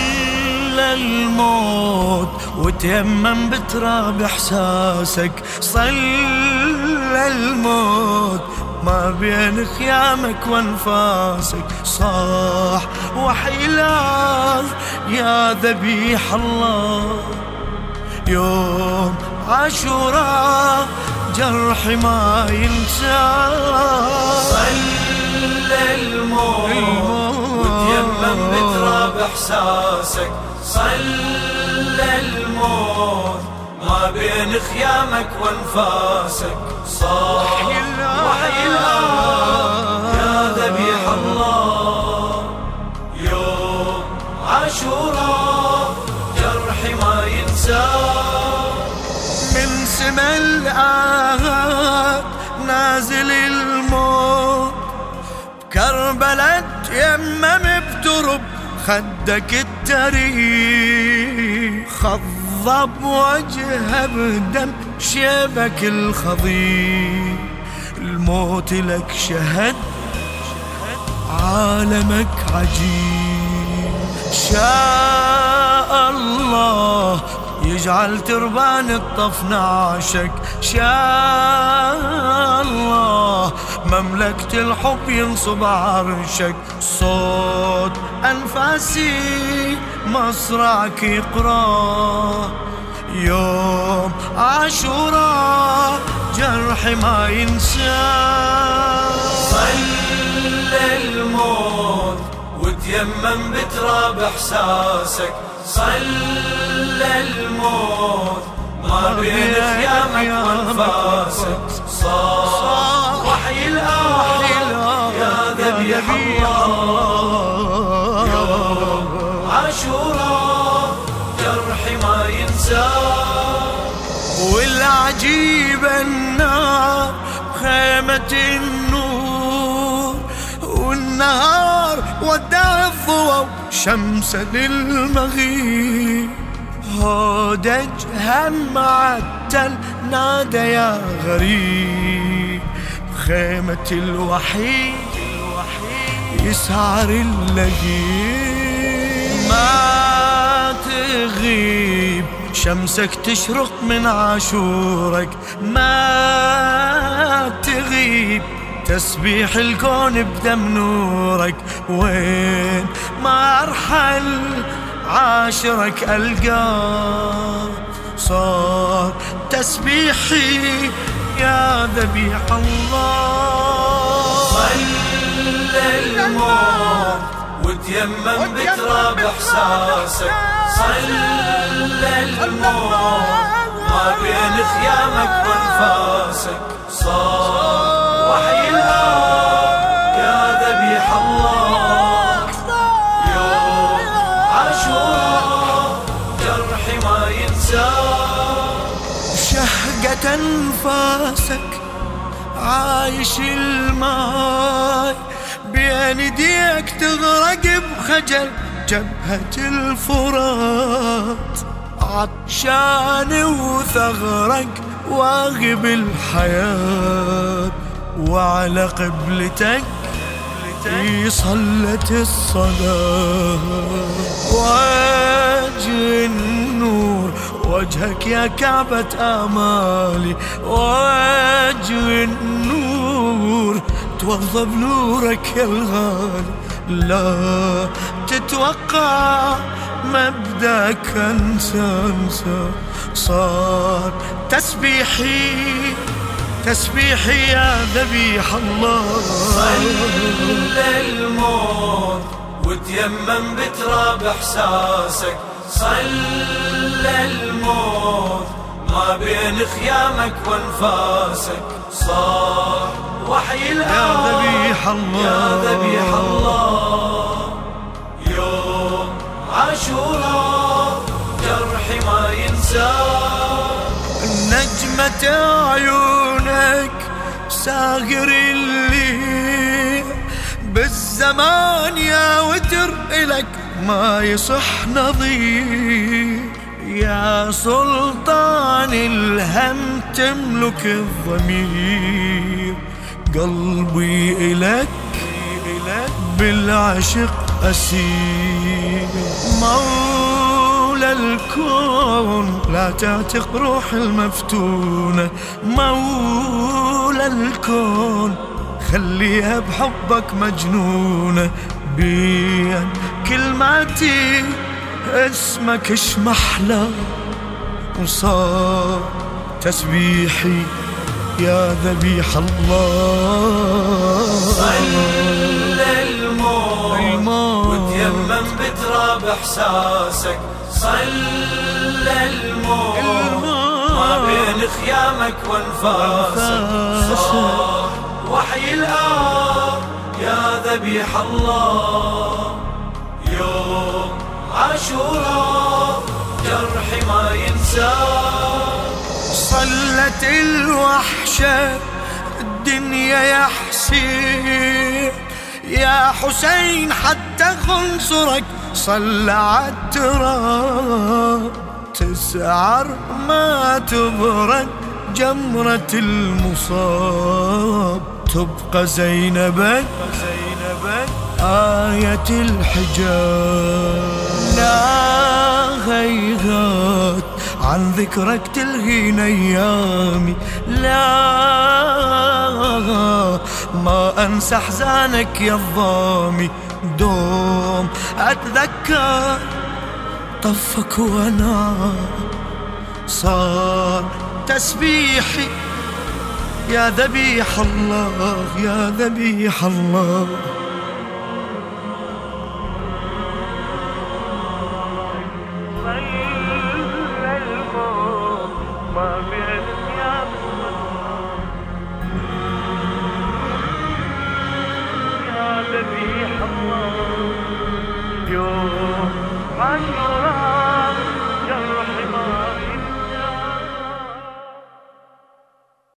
الموت وتيمم بتراب احساسك. صلى الموت ما بين خيامك وانفاسك. صاح وحي الله يا ذبيح الله. يوم عاشوراء جرحي ما ينسى. صلى الموت وتيمم بتراب احساسك. صلى الموت ما بين خيامك وانفاسك. صاح وحي الله يا ذبيح الله. يوم عاشوراء جرحي ما ينسى. من سما الآهات نازل الموت. كربلاء تيمم بترب خدك التاريخ. خضب وجهه بدم شيبك الخضير. الموت لك شهد عالمك عجيب. شاء الله يجعل تربان الطف نعشك. شاء الله مملكة الحب ينصب عرشك. صوت أنفاسي مصرعك يقرأ. يوم عاشوراء جرحي ما ينسى. صلى الموت وتيمم بتراب احساسك. صلى الموت ما بين خيامك وانفاسك. صار وحي الآه يا ذبيح الله. يوم عاشوراء جرحي ما ينسى. والعجيب النار خيمة النور. والنهار ودع الضوء شمس للمغيب. هودج هم معتل نادى يا غريب. خيمة الوحيد يسعر اللهيب. ما تغيب شمسك تشرق من عاشورك. ما تغيب تسبيح الكون بدم نورك. وين ما ارحل عاشرك ألقاه. صار تسبيحي يا ذبيح الله. صلى الموت وتيمم بتراب احساسك. صلى الموت ما بين خيامك وانفاسك. صار وحي الله يا ذبيح الله. يوم عاشوراء جرحي ما ينسى. شهقة أنفاسك عايش الماي. بين يديك تغرق بخجل جبهة الفرات. عطشان وثغرك واغب الحياة. وعلى قبلتك صلت الصلاة. وجه النور وجهك يا كعبة آمالي. وجه النور توضى بنورك يا الغالي. لا تتوقع مبدأك انسى. صار تسبيحي يا ذبيح الله. صلى الموت وتيمم بتراب احساسك. صلى الموت ما بين خيامك وانفاسك. صار وحي الآه يا ذبيح الله. يا ذبيح الله. يوم عاشوراء جرحي ما ينسى. نجمة عيونك ساغر الليل. بالزمان يا وتر إلك ما يصح نظير. يا سلطان الهم تملك الضمير. قلبي إلك بالعشق أسير. الكون لا تعتق روح المفتونة، مولى الكون خليها بحبك مجنونة، بين كلماتي اسمك اش محلى، وصار تسبيحي يا ذبيح الله. صلى الموت وتيمم بتراب احساسك، صلى الموت ما بين خيامك وانفاسك، صار وحي الآب يا ذبيح الله. يوم عاشوراء جرحي ما ينساه، صلت الوحشة الدنيا يا حسين، يا حسين حتى خنصرك صلى عالتراب، تسعر ما تبرد جمرة المصاب، تبقى زينبك آية الحجاب. لا هيهات عن ذكرك تلهينا أيامي، لا ما أنسى أحزانك يا الضامي، دوم أتذكر طفك وأنا صار تسبيحي يا ذبيح الله، يا ذبيح الله. يوم عاشوراء